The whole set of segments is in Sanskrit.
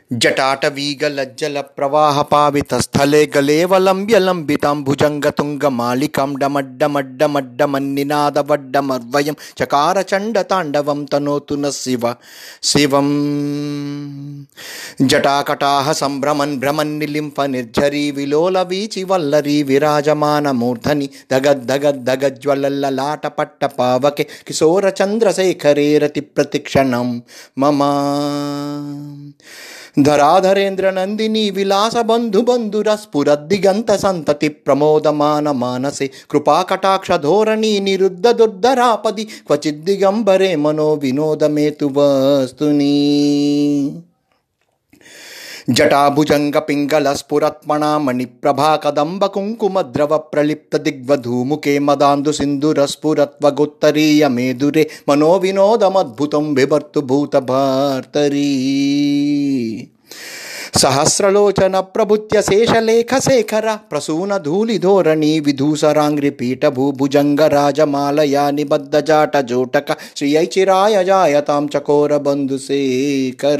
जटाटवीगलज्जलप्रवाहपावितस्थले गलेवलम्ब्य लम्बिताम्बुजङ्गतुङ्गमालिकां डमड्डमड्डमड्डमन्निनादवड्डमर्वयं चकार चण्डताण्डवं तनोतु न शिवम्। जटाकटाः सम्भ्रमन् भ्रमन्निलिम्पनिर्झरी विलोलवीचिवल्लरी विराजमानमूर्धनि धगद्धगद्धगज्ज्वलल्ललाटपट्टपावके किशोरचन्द्रशेखरे रतिप्रतिक्षणं मम। धराधरेन्द्र नंदिनी विलास बंधु बंधुर स्फुरद्दिगंत संतति प्रमोदमान मानसे कृपाकटाक्ष धोरणी निरुद्ध दुर्धरापदि क्वचिद्दिगंबरे मनो विनोद मेतु वस्तुनि। जटाभुजंग पिंगल स्फुरत्मणा मणिप्रभा कदंब कुंकुम द्रव प्रलिप्त दिग्वधूमुखे मदांधु सिंधुर स्फुरत्वगोत्तरीय मेदुरे मनो विनोदमद्भुतं बिभर्तु भूत भर्तरी। सहस्रलोचन प्रभुत्य शेषलेख शेखर प्रसून धूलि धोरणी विधूसरांग्रिपीठ भूभुजंग राजमालया निबद्ध जाट जोटक श्रियै चिराय जायतां चकोर बंधुशेखर।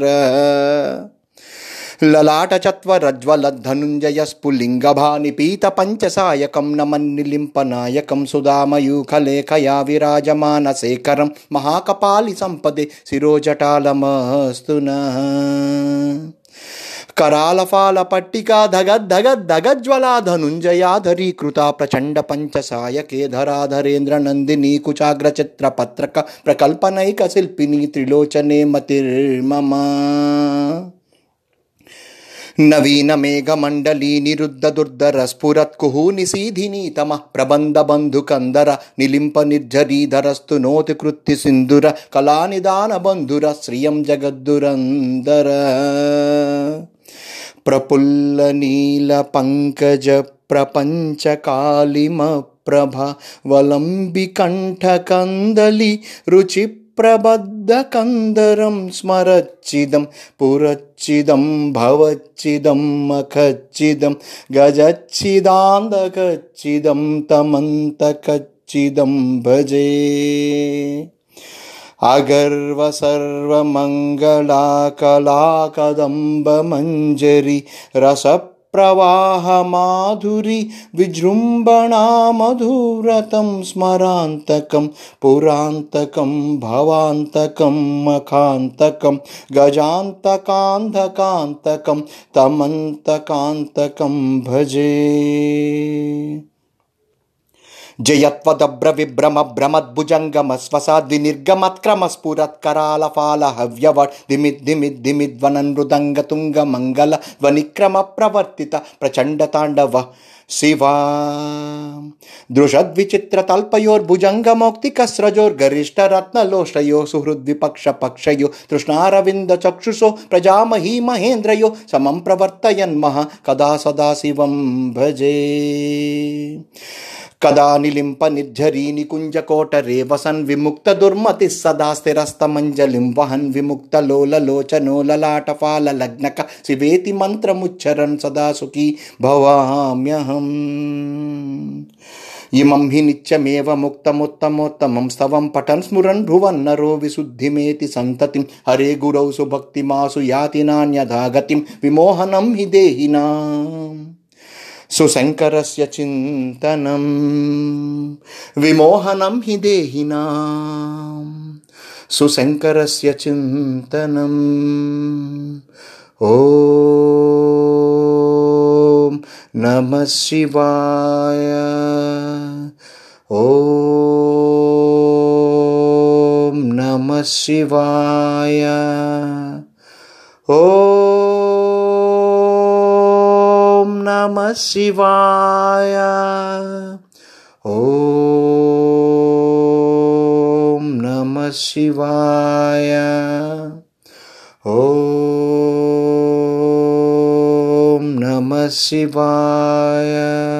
ललाट चत्वरज्वल धनुंजय स्फुलिंगभानिपीत पंचसायकं नमन्निलिम्पनायकं सुधामयूखलेखया विराजमान शेखरं महाकपालि संपदे शिरोजटालमस्तु नः। करालफाल पट्टिका धगद्धगद्धगज्ज्वला धनुंजयाधरी कृता प्रचंड पंचसायके धराधरेन्द्र नंदिनी कुचाग्र चित्र पत्रक प्रकल्पनैक शिल्पिनी त्रिलोचने मतिर्मम। नवीन मेघ मंडली निरुद्ध दुर्धर स्फुरत् कुहू निशीधिनी तमः प्रबंध बंधु कंदर निलिंप निर्झरी धरस्तु नोति कृत्ति सिंधुर कलानिदान बंधुर श्रियं जगद्दुरंदर। प्रफुल्ल नील पंकज प्रपंच कालिम प्रभा वलंबि कंठ कंदली रुचि प्रबद्ध कंदरं स्मरच्चिदं पुरच्चिदं भवच्चिदं मखच्चिदं गजच्चिदान्दकच्चिदं तमन्तकच्चिदं भजे। अगर्व सर्वमंगला कला कदंब मंजरी रस प्रवाह माधुरी विजृंभणा मधुरतं स्मरान्तकं पुरान्तकं भवान्तकं मखान्तकं गजान्तकान्धकान्तकं तमन्तकान्तकं भजे। जयत्वदभ्र विभ्रम भ्रमद्भुजंगम स्वसाद् विनिर्गमत्क्रम स्फुरत्करालफाल हव्यवट् धिमिद्धिमिद्धिमिद्वनन् मृदंग तुंग मंगल ध्वनिक्रम प्रवर्तित प्रचंड तांडव शिवा। दृशद्विचित्र तल्पयोर्भुजंगमौक्तिकस्रजोर्गरिष्ठ रत्नलोष्टयो सुहृद्विपक्ष पक्षयो तृष्णारविंद चक्षुषो प्रजामही महेन्द्रयो समं प्रवर्तयन् महा कदा सदा शिवं भजे। कदा निलिंप निर्झरी निकुंज कोटरे वसन् विमुक्त दुर्मति सदा स्थिरस्तमंजलिं वहन् विमुक्त लोल लोचनो ललाटफाल लग्नक शिवेति मंत्रमुच्चरन् सदा सुखी भवाम्यहम्। इमं हि नित्यमेव मुक्तमुत्तमोत्तमं स्तवं पठन् स्मुरन् भ्रुवन् नरो विशुद्धिमेति सन्ततिं हरे गुरौ सुभक्तिमासु याति नान्यथा गतिं विमोहनं हि देहिनाम् सुशंकरस्य चिंतनम् विमोहनं हि देहिनां सुशंकरस्य चिंतनम्। ॐ नमः शिवाय। ॐ नमः शिवाय। नमः शिवाय। ॐ नमः शिवाय। ॐ नमः शिवाय।